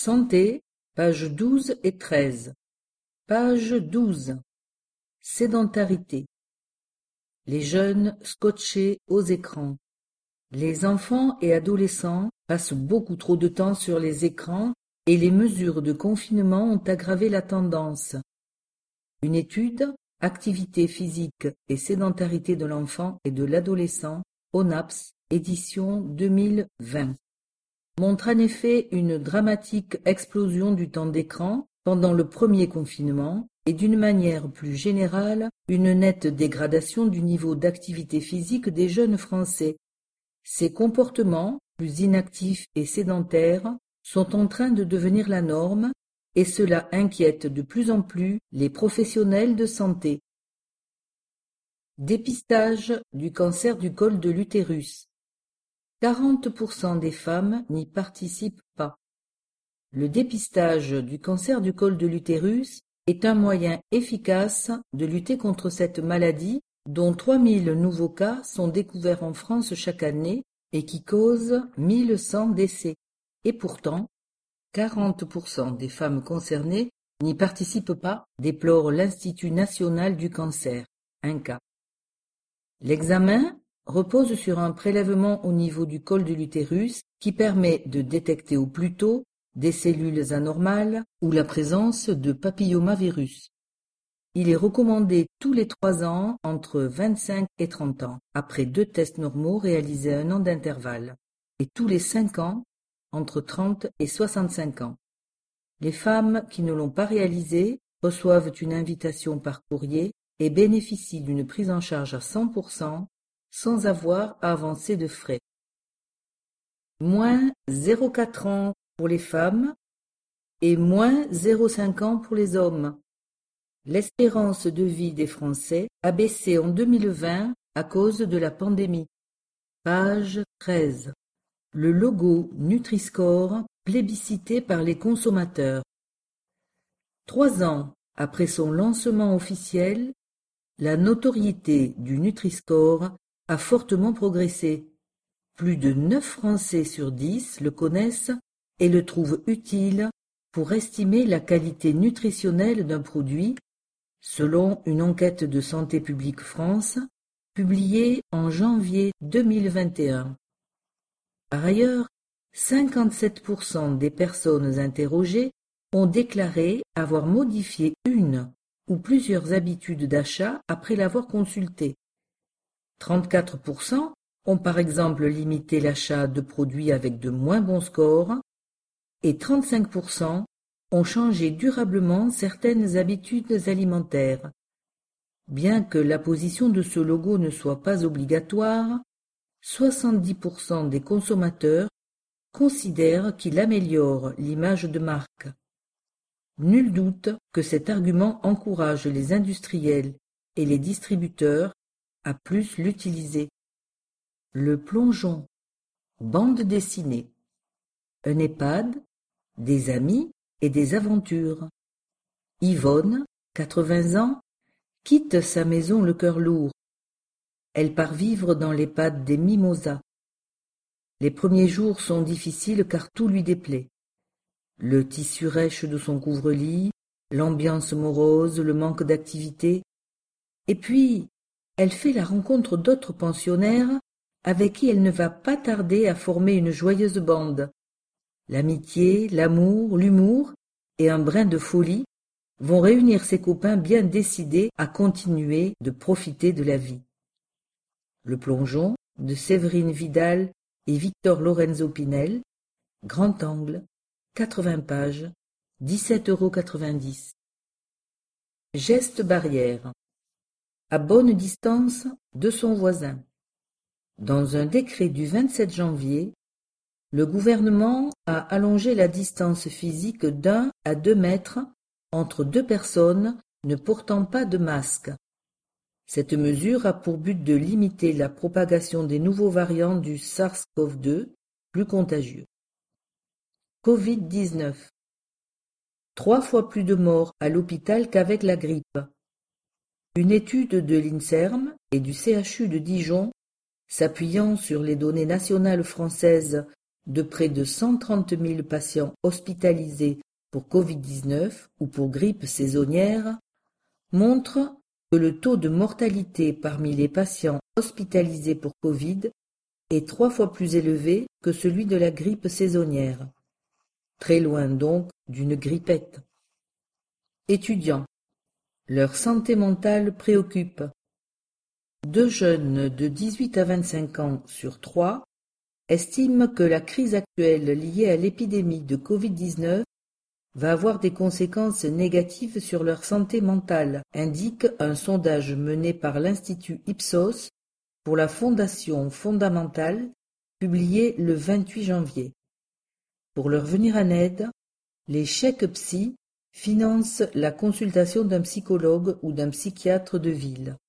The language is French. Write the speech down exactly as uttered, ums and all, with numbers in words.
Santé, pages douze et treize. Page douze. Sédentarité. Les jeunes scotchés aux écrans. Les enfants et adolescents passent beaucoup trop de temps sur les écrans et les mesures de confinement ont aggravé la tendance. Une étude, Activité physique et sédentarité de l'enfant et de l'adolescent, O N A P S, édition deux mille vingt, montre en effet une dramatique explosion du temps d'écran pendant le premier confinement et d'une manière plus générale une nette dégradation du niveau d'activité physique des jeunes Français. Ces comportements, plus inactifs et sédentaires, sont en train de devenir la norme et cela inquiète de plus en plus les professionnels de santé. Dépistage du cancer du col de l'utérus. quarante pour cent des femmes n'y participent pas. Le dépistage du cancer du col de l'utérus est un moyen efficace de lutter contre cette maladie dont trois mille nouveaux cas sont découverts en France chaque année et qui cause mille cent décès. Et pourtant, quarante pour cent des femmes concernées n'y participent pas, déplore l'Institut national du cancer, I N C A. L'examen repose sur un prélèvement au niveau du col de l'utérus qui permet de détecter au plus tôt des cellules anormales ou la présence de papillomavirus. Il est recommandé tous les trois ans entre vingt-cinq et trente ans, après deux tests normaux réalisés à un an d'intervalle, et tous les cinq ans entre trente et soixante-cinq ans. Les femmes qui ne l'ont pas réalisé reçoivent une invitation par courrier et bénéficient d'une prise en charge à cent pour cent sans avoir à avancer de frais. Moins zéro virgule quatre ans pour les femmes et moins zéro virgule cinq ans pour les hommes. L'espérance de vie des Français a baissé en deux mille vingt à cause de la pandémie. Page treize. Le logo Nutri-Score plébiscité par les consommateurs. Trois ans après son lancement officiel, la notoriété du Nutri-Score a fortement progressé. Plus de neuf Français sur dix le connaissent et le trouvent utile pour estimer la qualité nutritionnelle d'un produit, selon une enquête de Santé publique France publiée en janvier deux mille vingt et un. Par ailleurs, cinquante-sept pour cent des personnes interrogées ont déclaré avoir modifié une ou plusieurs habitudes d'achat après l'avoir consulté. trente-quatre pour cent ont par exemple limité l'achat de produits avec de moins bons scores et trente-cinq pour cent ont changé durablement certaines habitudes alimentaires. Bien que l'apposition de ce logo ne soit pas obligatoire, soixante-dix pour cent des consommateurs considèrent qu'il améliore l'image de marque. Nul doute que cet argument encourage les industriels et les distributeurs à plus l'utiliser. Le plongeon. Bande dessinée. Un EHPAD, des amis et des aventures. Yvonne, quatre-vingts ans, quitte sa maison le cœur lourd. Elle part vivre dans l'EHPAD des Mimosas. Les premiers jours sont difficiles car tout lui déplaît. Le tissu rêche de son couvre-lit, l'ambiance morose, le manque d'activité. Et puis, elle fait la rencontre d'autres pensionnaires avec qui elle ne va pas tarder à former une joyeuse bande. L'amitié, l'amour, l'humour et un brin de folie vont réunir ses copains bien décidés à continuer de profiter de la vie. Le plongeon de Séverine Vidal et Victor Lorenzo Pinel, grand angle, quatre-vingts pages, dix-sept euros quatre-vingt-dix. Geste barrière. À bonne distance de son voisin. Dans un décret du vingt-sept janvier, le gouvernement a allongé la distance physique d'un à deux mètres entre deux personnes ne portant pas de masque. Cette mesure a pour but de limiter la propagation des nouveaux variants du SARS-CoV deux, plus contagieux. covid dix-neuf. Trois fois plus de morts à l'hôpital qu'avec la grippe. Une étude de l'INSERM et du C H U de Dijon, s'appuyant sur les données nationales françaises de près de cent trente mille patients hospitalisés pour Covid dix-neuf ou pour grippe saisonnière montre que le taux de mortalité parmi les patients hospitalisés pour Covid est trois fois plus élevé que celui de la grippe saisonnière. Très loin donc d'une grippette. Étudiants. Leur santé mentale préoccupe. Deux jeunes de dix-huit à vingt-cinq ans sur trois estiment que la crise actuelle liée à l'épidémie de Covid dix-neuf va avoir des conséquences négatives sur leur santé mentale, indique un sondage mené par l'Institut Ipsos pour la Fondation fondamentale, publié le vingt-huit janvier. Pour leur venir en aide, les chèques psy financent la consultation d'un psychologue ou d'un psychiatre de ville.